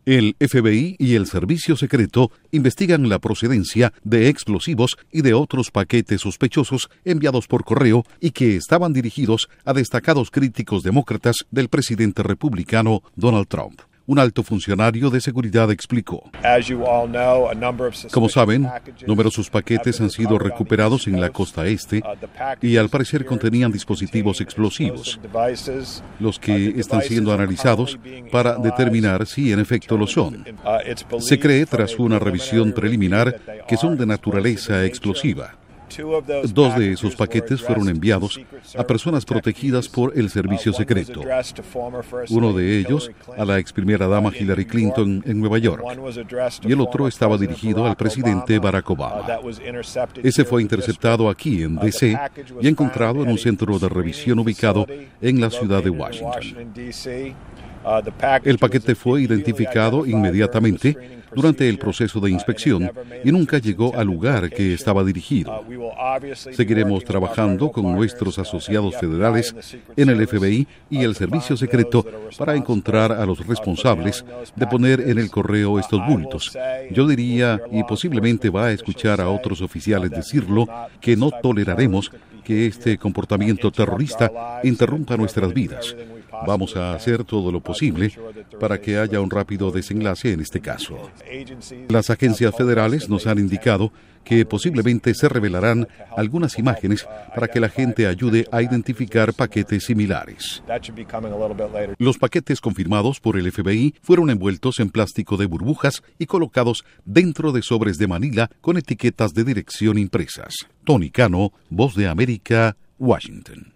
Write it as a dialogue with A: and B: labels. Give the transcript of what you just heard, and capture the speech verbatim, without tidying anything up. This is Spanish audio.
A: El F B I y el Servicio Secreto investigan la procedencia de explosivos y de otros paquetes sospechosos enviados por correo y que estaban dirigidos a destacados críticos demócratas del presidente republicano Donald Trump. Un alto funcionario de seguridad explicó: Como saben, numerosos paquetes han sido recuperados en la costa este y al parecer contenían dispositivos explosivos, los que están siendo analizados para determinar si en efecto lo son. Se cree, tras una revisión preliminar, que son de naturaleza explosiva. Dos de esos paquetes fueron enviados a personas protegidas por el Servicio Secreto. Uno de ellos a la ex primera dama Hillary Clinton en Nueva York y el otro estaba dirigido al presidente Barack Obama. Ese fue interceptado aquí en D C y encontrado en un centro de revisión ubicado en la ciudad de Washington. El paquete fue identificado inmediatamente durante el proceso de inspección y nunca llegó al lugar que estaba dirigido. Seguiremos trabajando con nuestros asociados federales en el F B I y el Servicio Secreto para encontrar a los responsables de poner en el correo estos bultos. Yo diría, y posiblemente va a escuchar a otros oficiales decirlo, que no toleraremos que este comportamiento terrorista interrumpa nuestras vidas. Vamos a hacer todo lo posible para que haya un rápido desenlace en este caso. Las agencias federales nos han indicado que posiblemente se revelarán algunas imágenes para que la gente ayude a identificar paquetes similares. Los paquetes confirmados por el F B I fueron envueltos en plástico de burbujas y colocados dentro de sobres de manila con etiquetas de dirección impresas. Tony Cano, Voz de América, Washington.